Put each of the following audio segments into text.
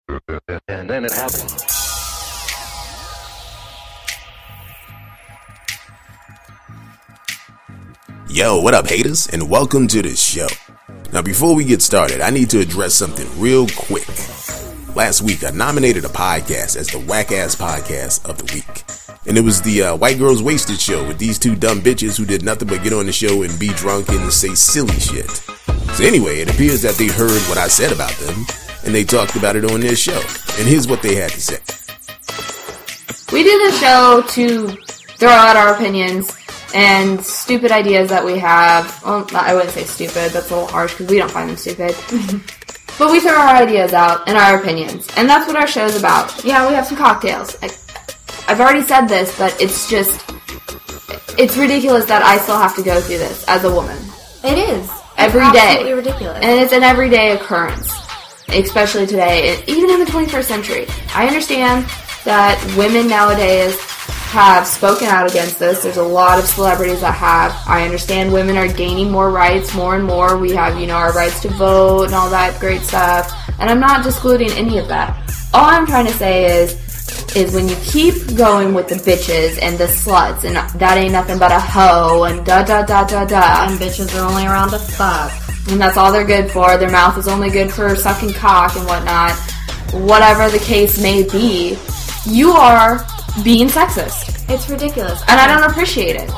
And then it happened. Yo, what up, haters, and welcome to the show. Now, before we get started, I need to address something real quick. Last week, I nominated a podcast as the whack-ass podcast of the week. And it was the White Girls Wasted show with these two dumb bitches who did nothing but get on the show and be drunk and say silly shit. So anyway, it appears that they heard what I said about them, and they talked about it on their show. And here's what they had to say. We do this show to throw out our opinions and stupid ideas that we have. Well, I wouldn't say stupid, that's a little harsh because we don't find them stupid. But we throw our ideas out and our opinions. And that's what our show's about. Yeah, we have some cocktails. I've already said this, but it's ridiculous that I still have to go through this as a woman. It is. Every it's day. Absolutely ridiculous. And it's an everyday occurrence. Especially today, even in the 21st century. I understand that women nowadays have spoken out against this. There's a lot of celebrities that have. I understand women are gaining more rights, more and more. We have, our rights to vote and all that great stuff. And I'm not discluding any of that. All I'm trying to say is when you keep going with the bitches and the sluts and that ain't nothing but a hoe and da-da-da-da-da. And bitches are only around to fuck. And that's all they're good for. Their mouth is only good for sucking cock and whatnot. Whatever the case may be, you are being sexist. It's ridiculous. And I don't appreciate it.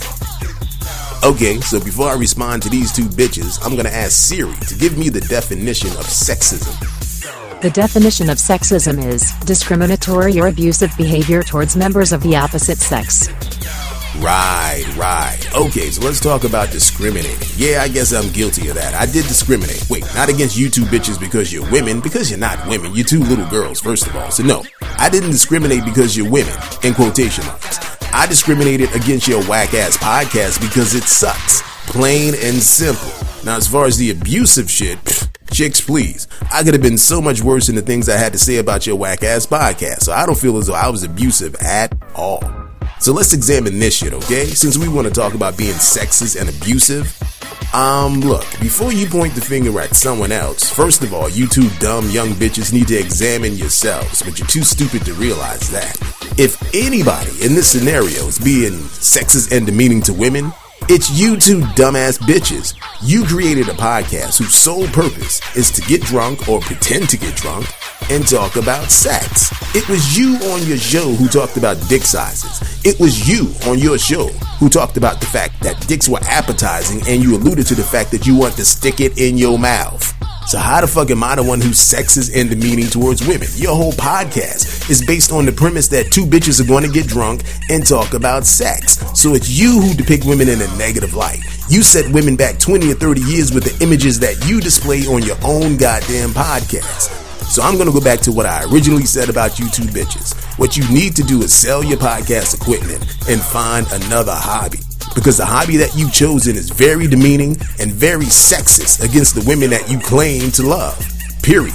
Okay, so before I respond to these two bitches, I'm gonna ask Siri to give me the definition of sexism. The definition of sexism is discriminatory or abusive behavior towards members of the opposite sex. Right. Okay, so let's talk about discriminating. Yeah, I guess I'm guilty of that. I did discriminate. Wait, not against you two bitches because you're women, because you're not women. You're two little girls, first of all. So no, I didn't discriminate because you're women, in quotation marks. I discriminated against your whack-ass podcast because it sucks. Plain and simple. Now, as far as the abusive shit, chicks, please. I could have been so much worse than the things I had to say about your whack-ass podcast, so I don't feel as though I was abusive at all. So let's examine this shit, okay? Since we want to talk about being sexist and abusive. Look, before you point the finger at someone else, first of all, you two dumb young bitches need to examine yourselves, but you're too stupid to realize that. If anybody in this scenario is being sexist and demeaning to women, it's you two dumbass bitches. You created a podcast whose sole purpose is to get drunk or pretend to get drunk and talk about sex. It was you on your show who talked about dick sizes. It was you on your show who talked about the fact that dicks were appetizing and you alluded to the fact that you want to stick it in your mouth. So how the fuck am I the one who's sexist and demeaning towards women? Your whole podcast is based on the premise that two bitches are going to get drunk and talk about sex. So it's you who depict women in a negative light. You set women back 20 or 30 years with the images that you display on your own goddamn podcast. So I'm going to go back to what I originally said about you two bitches. What you need to do is sell your podcast equipment and find another hobby. Because the hobby that you've chosen is very demeaning and very sexist against the women that you claim to love. Period.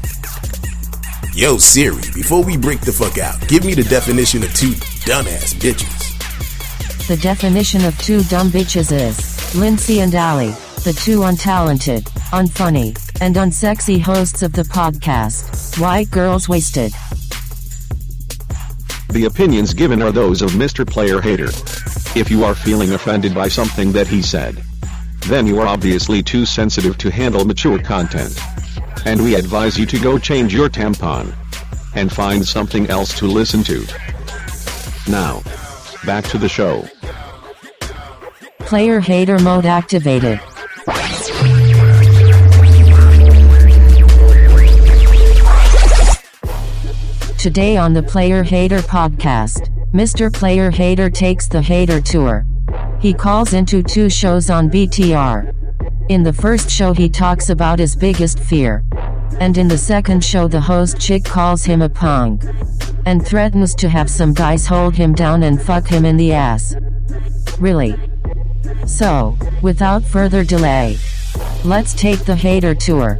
Yo, Siri, before we break the fuck out, give me the definition of two dumbass bitches. The definition of two dumb bitches is Lindsay and Allie, the two untalented, unfunny, and unsexy hosts of the podcast, White Girls Wasted. The opinions given are those of Mr. Player Hater. If you are feeling offended by something that he said, then you are obviously too sensitive to handle mature content. And we advise you to go change your tampon and find something else to listen to. Now, back to the show. Player Hater mode activated. Today on the Player Hater podcast, Mr. Player Hater takes the hater tour. He calls into two shows on BTR. In the first show he talks about his biggest fear. And in the second show the host chick calls him a punk. And threatens to have some guys hold him down and fuck him in the ass. Really? So, without further delay, let's take the hater tour.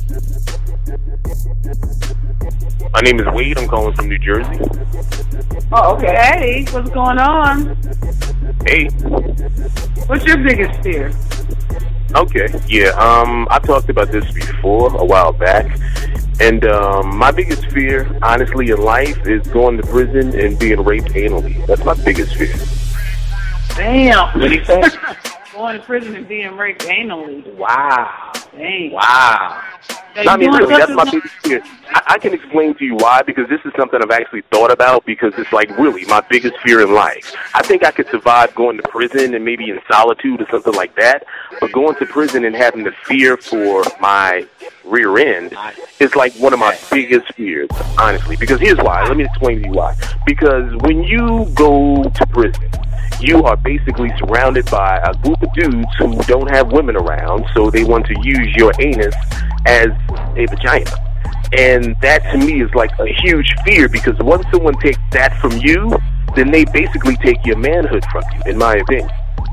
My name is Wade. I'm calling from New Jersey. Oh, okay. Hey, what's going on? Hey. What's your biggest fear? Okay. Yeah. I talked about this before a while back, And my biggest fear, honestly, in life is going to prison and being raped anally. That's my biggest fear. Damn. What do you say? Going to prison and being raped anally. Wow. Dang. Wow. So I mean, you doing really, that's something my biggest fear. I can explain to you why, because this is something I've actually thought about, because it's like really my biggest fear in life. I think I could survive going to prison and maybe in solitude or something like that, but going to prison and having the fear for my rear end is like one of my biggest fears, honestly, because here's why. Let me explain to you why. Because when you go to prison, you are basically surrounded by a group of dudes who don't have women around, so they want to use your anus as a vagina. And that to me is like a huge fear, because once someone takes that from you, then they basically take your manhood from you, in my opinion.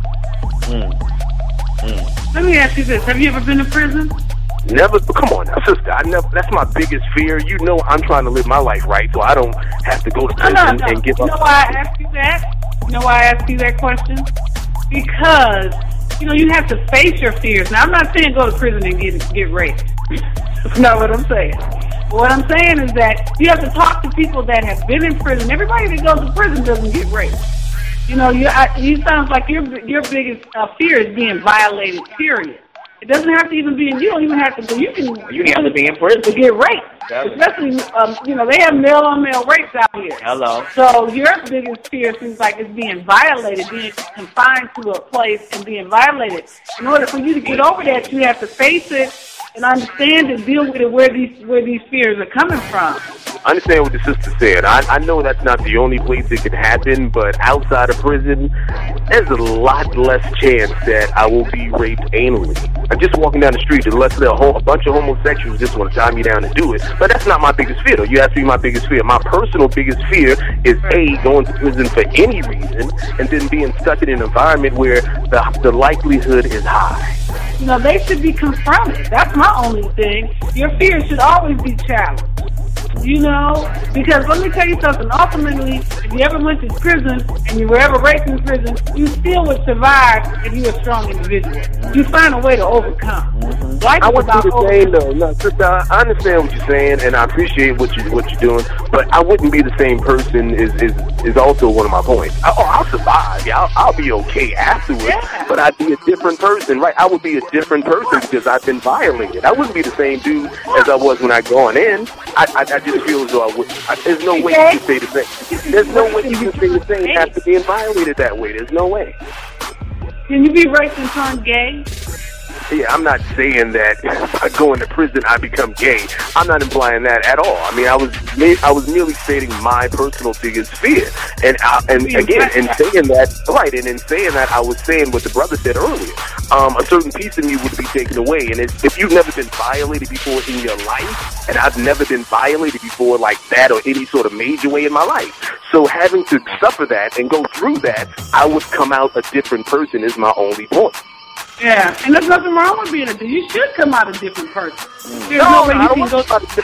Let me ask you this. Have you ever been to prison? Never. Come on now, sister. That's my biggest fear. You know I'm trying to live my life right, so I don't have to go to prison and give up. You know why I ask you that? You know why I ask you that question? Because, you have to face your fears. Now, I'm not saying go to prison and get raped. That's not what I'm saying. What I'm saying is that you have to talk to people that have been in prison. Everybody that goes to prison doesn't get raped. You sounds like your biggest fear is being violated, period. It doesn't have to even be in you. Don't even have to be. You have to be in prison to get raped. Especially, they have male-on-male rapes out here. Hello. So your biggest fear seems like it's being violated, being confined to a place and being violated. In order for you to get over that, you have to face it and understand and deal with it where these fears are coming from. I understand what the sister said. I know that's not the only place it can happen, but outside of prison, there's a lot less chance that I will be raped anally. I'm just walking down the street, unless there are a bunch of homosexuals just want to tie me down and do it. But that's not my biggest fear, though. You asked me my biggest fear. My personal biggest fear is, A, going to prison for any reason, and then being stuck in an environment where the likelihood is high. They should be confronted. That's my only thing. Your fears should always be challenged. Because let me tell you something. Ultimately, if you ever went to prison and you were ever raped in prison, you still would survive if you were a strong individual. You find a way to overcome. Life I is want about you to say, no, sister, I understand what you're saying, and I appreciate what you're doing, but I wouldn't be the same person is also one of my points. I'll survive. I'll be okay afterwards, but I'd be a different person, right? I would be a different person because I've been violated. I wouldn't be the same dude as I was when I gone in. I just feel as though I would. There's no way you can say the same. There's no way you can say the same after being violated that way. There's no way. Can you be raped and turn gay? Yeah, I'm not saying that by going to prison I become gay. I'm not implying that at all. I mean, I was merely stating my personal biggest fear, and again, in saying that, right, and in saying that, I was saying what the brother said earlier. A certain piece of me would be taken away, and if you've never been violated before in your life, and I've never been violated before like that or any sort of major way in my life, so having to suffer that and go through that, I would come out a different person is my only point. Yeah, and there's nothing wrong with being a dude. You should come out a different person. There's No, way I you don't can want go. to look,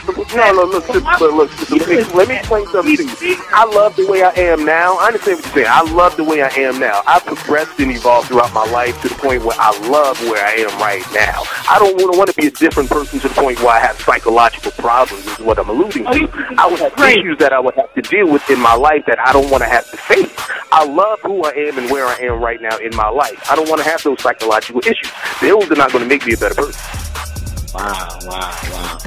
let me explain something to you. I love the way I am now. I understand what you're saying. I love the way I am now. I've progressed and evolved throughout my life to the point where I love where I am right now. I don't want to be a different person to the point where I have psychological problems is what I'm alluding to. I would have issues that I would have to deal with in my life that I don't want to have to face. I love who I am and where I am right now in my life. I don't want to have those psychological issues. Those are not going to make me a better person. Wow.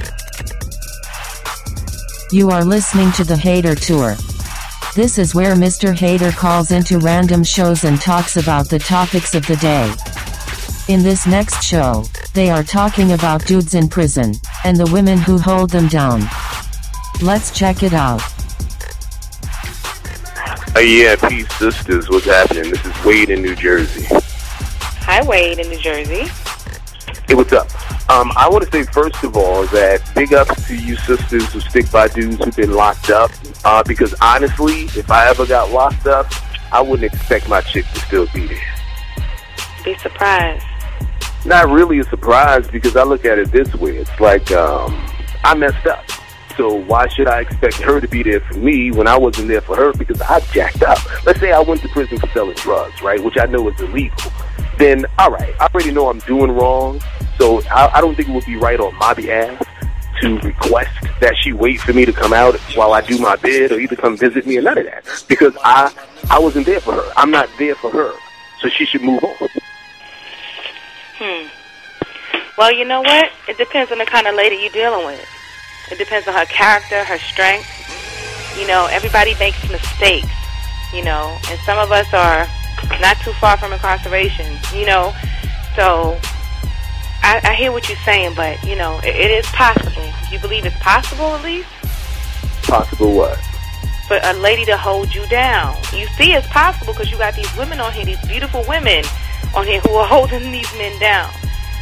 You are listening to the Hater Tour. This is where Mr. Hater calls into random shows and talks about the topics of the day. In this next show, they are talking about dudes in prison, and the women who hold them down. Let's check it out. Yeah, peace, sisters. What's happening? This is Wade in New Jersey. Hi, Wade in New Jersey. Hey, what's up? I want to say, first of all, that big ups to you sisters who stick by dudes who've been locked up. Because honestly, if I ever got locked up, I wouldn't expect my chick to still be there. Be surprised. Not really a surprise, because I look at it this way. It's like, I messed up. So why should I expect her to be there for me when I wasn't there for her because I jacked up? Let's say I went to prison for selling drugs, right, which I know is illegal. Then, all right, I already know I'm doing wrong, so I don't think it would be right on my behalf to request that she wait for me to come out while I do my bid or either come visit me or none of that. Because I wasn't there for her. I'm not there for her. So she should move on. Well, you know what? It depends on the kind of lady you're dealing with. It depends on her character, her strength. You know, everybody makes mistakes, you know, and some of us are not too far from incarceration, you know. So I hear what you're saying, but, you know, it is possible. You believe it's possible, at least? Possible what? For a lady to hold you down. You see it's possible because you got these women on here, these beautiful women on here who are holding these men down.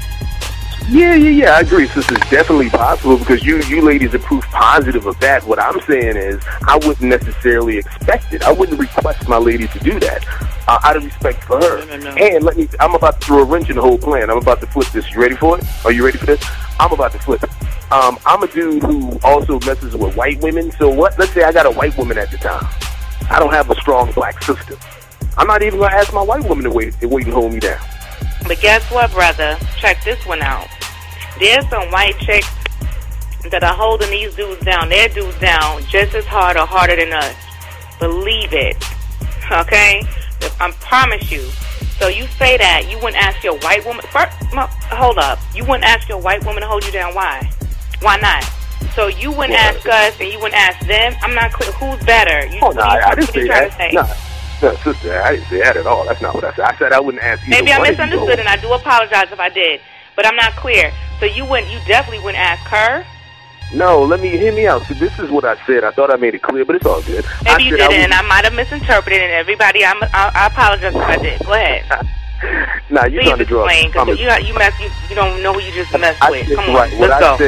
Yeah, I agree. This is definitely possible because you ladies are proof positive of that. What I'm saying is I wouldn't necessarily expect it. I wouldn't request my lady to do that out of respect for her. No. And I'm about to throw a wrench in the whole plan. I'm about to flip this. You ready for it? Are you ready for this? I'm about to flip it. I'm a dude who also messes with white women. So what? Let's say I got a white woman at the time. I don't have a strong black sister. I'm not even going to ask my white woman to wait and hold me down. But guess what, brother? Check this one out. There's some white chicks that are holding these dudes down, their dudes down, just as hard or harder than us. Believe it. Okay? I promise you. So you say that, you wouldn't ask your white woman... hold up. You wouldn't ask your white woman to hold you down. Why? Why not? So you wouldn't ask us and you wouldn't ask them? I'm not clear. Who's better? I didn't say that. No, sister, I didn't say that at all. That's not what I said. I said I wouldn't ask either. Maybe I misunderstood, and I do apologize if I did. But I'm not clear. So you definitely wouldn't ask her? No, hear me out. So this is what I said. I thought I made it clear, but it's all good. Maybe you didn't, and I might have misinterpreted it. And everybody, I apologize if I did. Go ahead. Nah, you're trying to draw. You don't know who you just messed with. Come on, right. Let's go.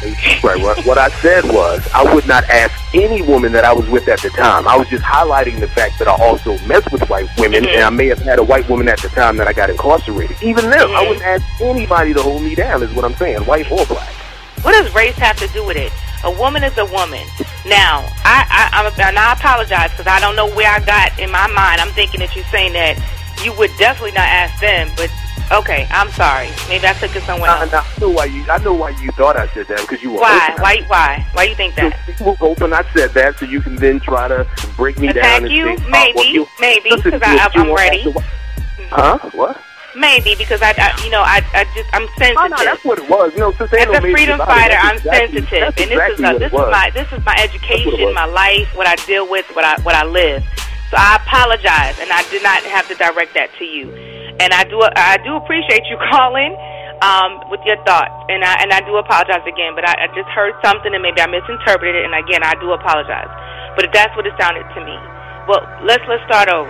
What I said was I would not ask any woman that I was with at the time. I was just highlighting the fact that I also mess with white women, and I may have had a white woman at the time that I got incarcerated. Even then, I wouldn't ask anybody to hold me down, is what I'm saying, white or black. What does race have to do with it? A woman is a woman. Now, I apologize because I don't know where I got in my mind. I'm thinking that you're saying that you would definitely not ask them, but okay, I'm sorry. Maybe I took it somewhere else. I know why you thought I said that, because you were Why? open. Why you think that? You were open. I said that, so you can then try to break me down and say, maybe, because I'm ready. Huh? What? Maybe because I'm sensitive. Oh, no, that's what it was. As a freedom fighter, I'm sensitive, and this is my education, my life, what I deal with, what I live. So I apologize, and I did not have to direct that to you. And I do appreciate you calling with your thoughts, and I do apologize again. But I just heard something, and maybe I misinterpreted it, and again, I do apologize. But that's what it sounded to me. Well, let's start over.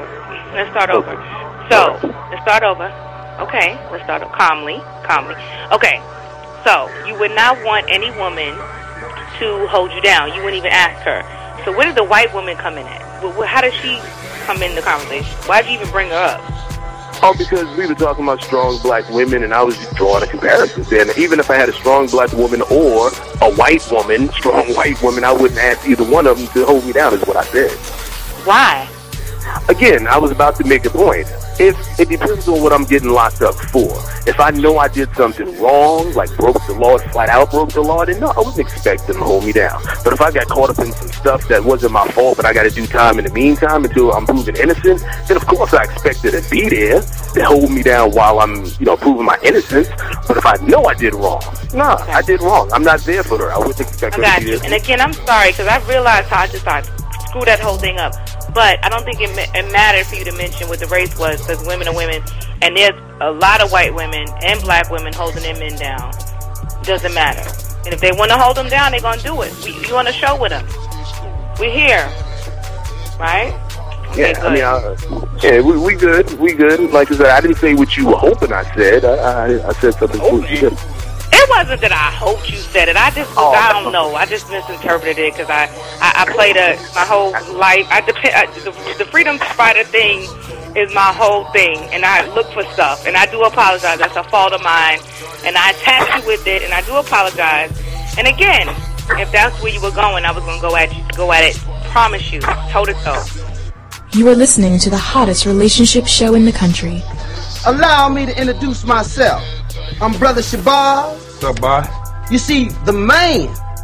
So let's start over. Okay, let's start over calmly. Okay, so you would not want any woman to hold you down. You wouldn't even ask her. So where did the white woman come in at? How did she come in the conversation? Why did you even bring her up? Oh, because we were talking about strong black women, and I was just drawing a comparison. And even if I had a strong black woman or a white woman, strong white woman, I wouldn't ask either one of them to hold me down, is what I said. Why? Again, I was about to make a point. If it depends on what I'm getting locked up for. If I know I did something wrong, like broke the law, flat out broke the law, then no, I wouldn't expect them to hold me down. But if I got caught up in some stuff that wasn't my fault, but I got to do time in the meantime until I'm proven innocent, then of course I expect it to be there to hold me down while I'm, proving my innocence. But if I know I did wrong, I did wrong. I'm not there for her. I wouldn't expect her to be there. And again, I'm sorry, because I realized how I just screwed that whole thing up. But I don't think it mattered for you to mention what the race was, because women are women, and there's a lot of white women and black women holding their men down. Doesn't matter. And if they want to hold them down, they're going to do it. You on a show with them. We're here. Right? Okay, we good. We good. Like I said, I didn't say what you were hoping I said. I said something foolish. It wasn't that I hoped you said it. I don't know. I just misinterpreted it because I played my whole life. The freedom fighter thing is my whole thing, and I look for stuff, and I do apologize. That's a fault of mine, and I attacked you with it, and I do apologize. And again, if that's where you were going, I was going to go at it. Promise you, toe to toe. You are listening to the hottest relationship show in the country. Allow me to introduce myself. I'm Brother Shabazz. What's up, boy? You see, the man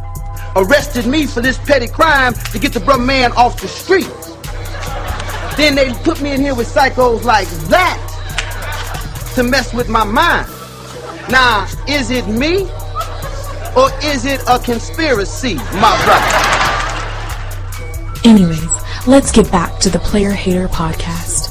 arrested me for this petty crime to get the brother man off the street. Then they put me in here with psychos like that to mess with my mind. Now, is it me or is it a conspiracy, my brother? Anyways, let's get back to the Player Hater podcast.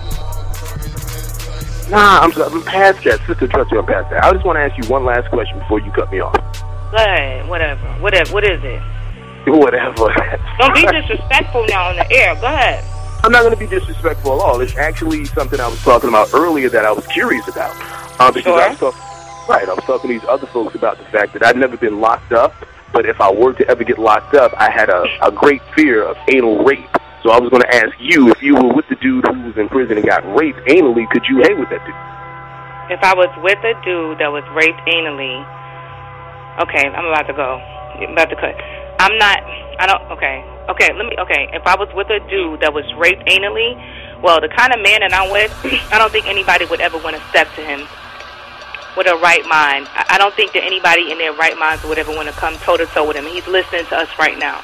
Nah, I'm past that. Sister, trust me, I'm past that. I just want to ask you one last question before you cut me off. Go ahead, whatever. What is it? Whatever. Don't be disrespectful now on the air. Go ahead. I'm not going to be disrespectful at all. It's actually something I was talking about earlier that I was curious about. Because sure. I was talking to these other folks about the fact that I'd never been locked up, but if I were to ever get locked up, I had a great fear of anal rape. So I was going to ask you, if you were with the dude who was in prison and got raped anally, could you hang with that dude? If I was with a dude that was raped anally, okay, I'm about to go. I'm about to cut. If I was with a dude that was raped anally, well, the kind of man that I'm with, I don't think anybody would ever want to step to him with a right mind. I don't think that anybody in their right minds would ever want to come toe-to-toe with him. He's listening to us right now.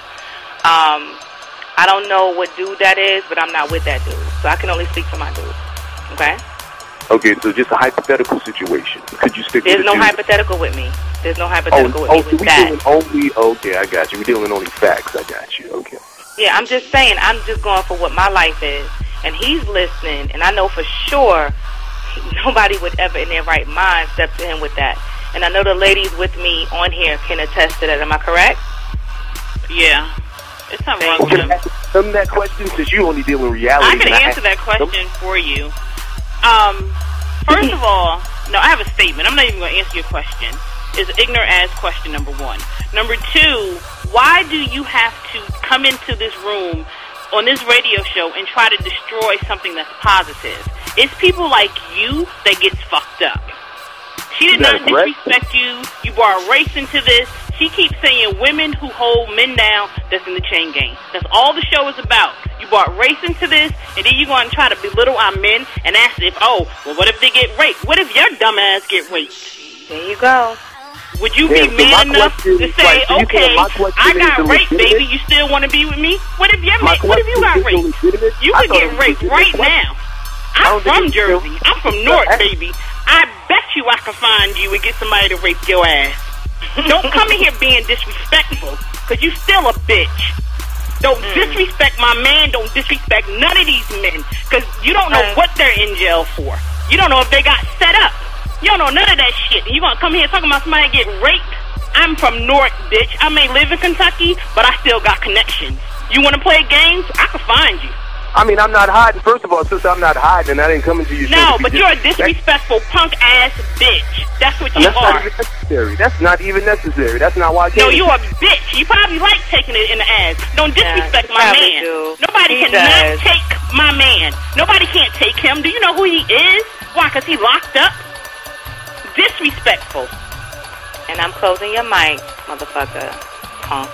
I don't know what dude that is, but I'm not with that dude. So I can only speak for my dude. Okay? Okay, so just a hypothetical situation. Could you stick with the dude? There's no hypothetical with me. There's no hypothetical with me with that. Okay, I got you. We're dealing only facts. I got you. Okay. Yeah, I'm just saying, I'm just going for what my life is. And he's listening, and I know for sure nobody would ever in their right mind step to him with that. And I know the ladies with me on here can attest to that. Am I correct? Yeah. It's not wrong with him. Some of that question, since you only deal with reality. I can answer that question for you. First of all, no, I have a statement. I'm not even going to answer your question. It's an ignorant ass question, number one. Number two, why do you have to come into this room on this radio show and try to destroy something that's positive? It's people like you that gets fucked up. She did not disrespect you. You brought race into this. She keeps saying women who hold men down, that's in the chain gang. That's all the show is about. You brought race into this, and then you're going to try to belittle our men and ask if, what if they get raped? What if your dumb ass get raped? There you go. Would you be man enough to say, okay, I got raped, baby, you still want to be with me? What if you got raped? You could get raped right now. I'm from Jersey. I'm from North, baby. I bet you I can find you and get somebody to rape your ass. Don't come in here being disrespectful, because you still a bitch. Don't disrespect my man. Don't disrespect none of these men, because you don't know what they're in jail for. You don't know if they got set up. You don't know none of that shit. And you gonna come here talking about somebody get raped? I'm from North, bitch. I may live in Kentucky, but I still got connections. You want to play games? I can find you. I mean, I'm not hiding. First of all, since I'm not hiding, and I didn't come into your show. No, but you're a disrespectful punk-ass bitch. That's what you are. Not even necessary. That's not even necessary. That's not why I came. No, you're a bitch. You probably like taking it in the ass. Don't disrespect my man. Nobody cannot take my man. Nobody can't take him. Do you know who he is? Why? Because he locked up? Disrespectful. And I'm closing your mic, motherfucker. Punk.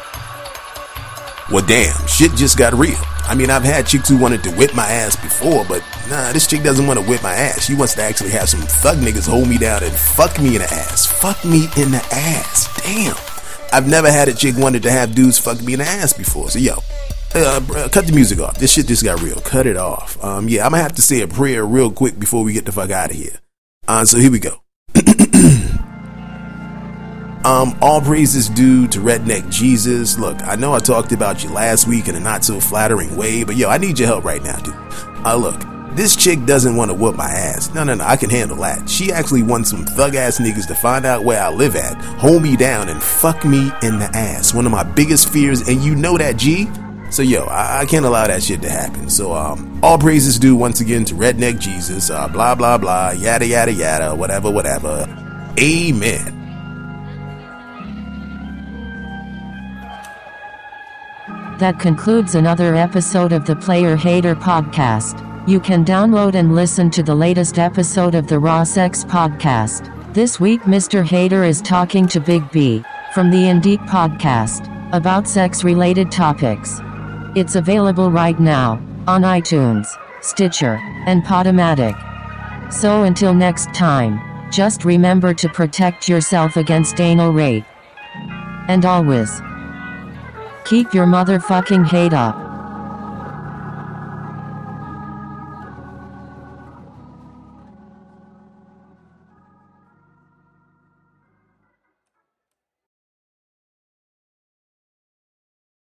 Well, damn, shit just got real. I mean, I've had chicks who wanted to whip my ass before, but nah, this chick doesn't want to whip my ass. She wants to actually have some thug niggas hold me down and fuck me in the ass. Fuck me in the ass. Damn. I've never had a chick wanted to have dudes fuck me in the ass before. So, yo, cut the music off. This shit just got real. Cut it off. Yeah, I'm gonna have to say a prayer real quick before we get the fuck out of here. So here we go. All praises due to Redneck Jesus. Look, I know I talked about you last week in a not so flattering way, but yo, I need your help right now, dude. Look, this chick doesn't want to whoop my ass. No, I can handle that. She actually wants some thug ass niggas to find out where I live at, hold me down, and fuck me in the ass. One of my biggest fears, and you know that, G. So yo, I can't allow that shit to happen. So all praises due once again to Redneck Jesus. Blah blah blah, yada yada yada, whatever. Amen. That concludes another episode of the Player Hater Podcast. You can download and listen to the latest episode of the Raw Sex Podcast. This week Mr. Hater is talking to Big B from the Indeed Podcast about sex-related topics. It's available right now on iTunes, Stitcher, and Podomatic. So until next time, just remember to protect yourself against anal rape. And always Keep your motherfucking hate up.